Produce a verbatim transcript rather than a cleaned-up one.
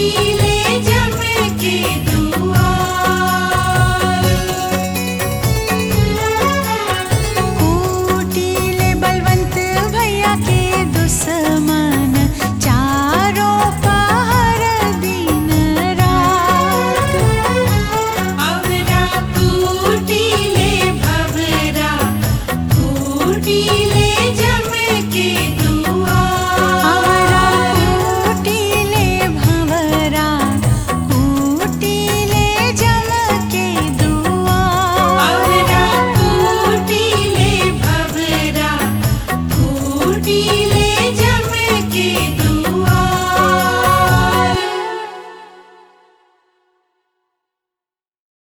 कुटीले जम के दुआर। कुटीले बलवंत भैया के दुश्मन चारों पहर दिन रात। अवरा कुटीले भवरा कुटीले जम के